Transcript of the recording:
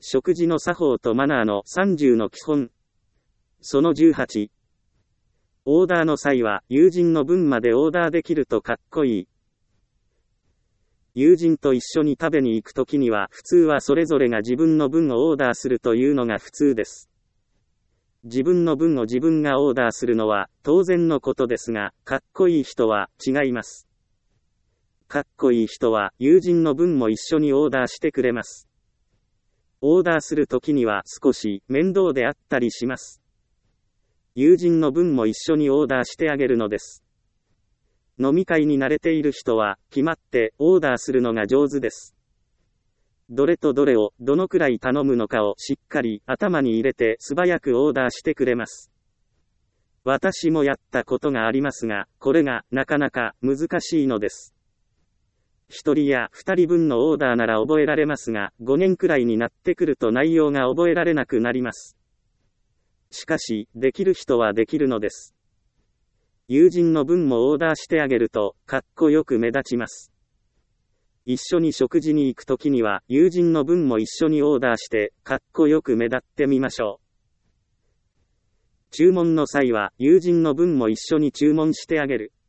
食事の作法とマナーの30の基本。その18。オーダーの際は友人の分までオーダーできるとかっこいい。友人と一緒に食べに行くときには普通はそれぞれが自分の分をオーダーするというのが普通です。自分の分を自分がオーダーするのは当然のことですが、かっこいい人は違います。かっこいい人は友人の分も一緒にオーダーしてくれます。オーダーするときには少し面倒であったりします。友人の分も一緒にオーダーしてあげるのです。飲み会に慣れている人は決まってオーダーするのが上手です。どれとどれをどのくらい頼むのかをしっかり頭に入れて素早くオーダーしてくれます。私もやったことがありますが、これがなかなか難しいのです。1人や2人分のオーダーなら覚えられますが、5年くらいになってくると内容が覚えられなくなります。しかし、できる人はできるのです。友人の分もオーダーしてあげると、かっこよく目立ちます。一緒に食事に行くときには、友人の分も一緒にオーダーして、かっこよく目立ってみましょう。注文の際は、友人の分も一緒に注文してあげる。